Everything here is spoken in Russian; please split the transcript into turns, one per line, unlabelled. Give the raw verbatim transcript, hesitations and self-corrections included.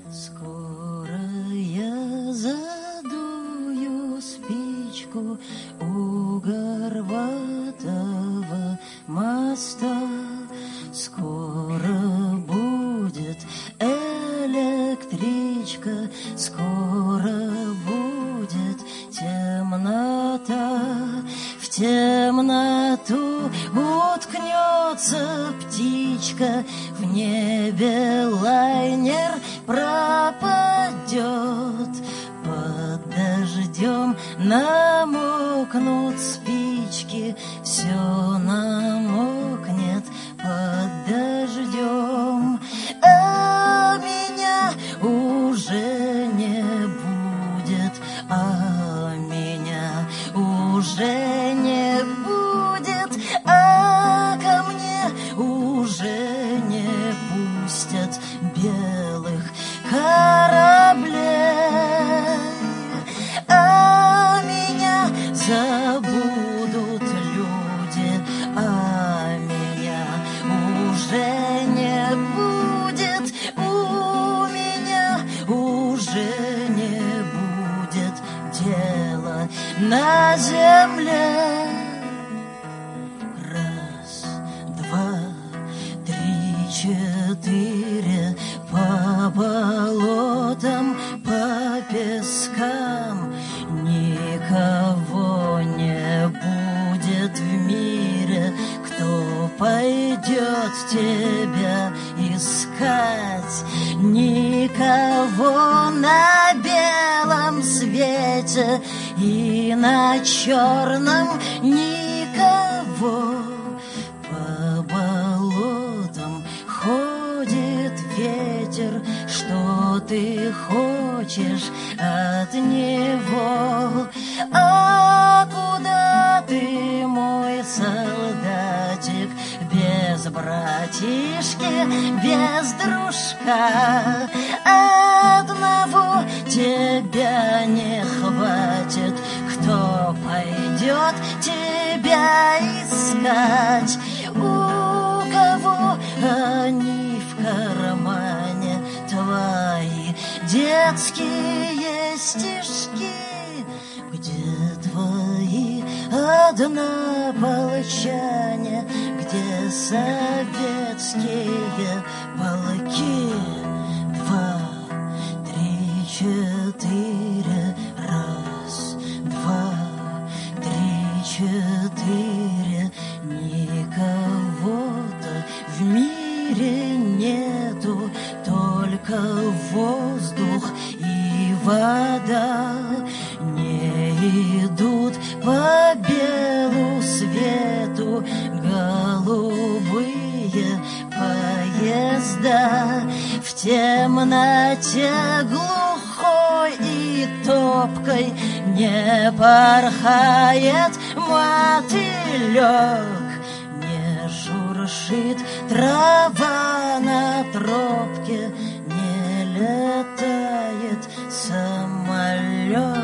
Скоро я задую спичку у горбатого моста. Скоро будет электричка, скоро будет темнота. В темноту уткнется птичка, в небе лайнер пропадет. Под дождем намокнут спички, все намокнет под дождем. А меня уже не будет, а меня уже не будет, а ко мне уже не пустят белых кораблей. А меня забудут люди, а меня уже не будет, у меня уже не будет дела на земле. Раз, два, три, четыре, по болотам, по пескам. Никого не будет в мире, кто пойдет тебя искать. Никого на белом свете и на черном никого. По болотам ходит ветер, что ты хочешь от него? А куда ты, мой солдатик, без братишки, без дружка? Одного тебя не хватит, кто пойдет тебя искать? У кого они в кармане, твои детские стишки? Где твои однополчане, где советские полки? Два, три, четыре, раз, два, три, четыре. Никого-то в мире нету, только воздух и вода. Не идут по белу свету голубые поезда. В темноте глухой и топкой не порхает мотылек, не шуршит трава на тропке, не летает самолет.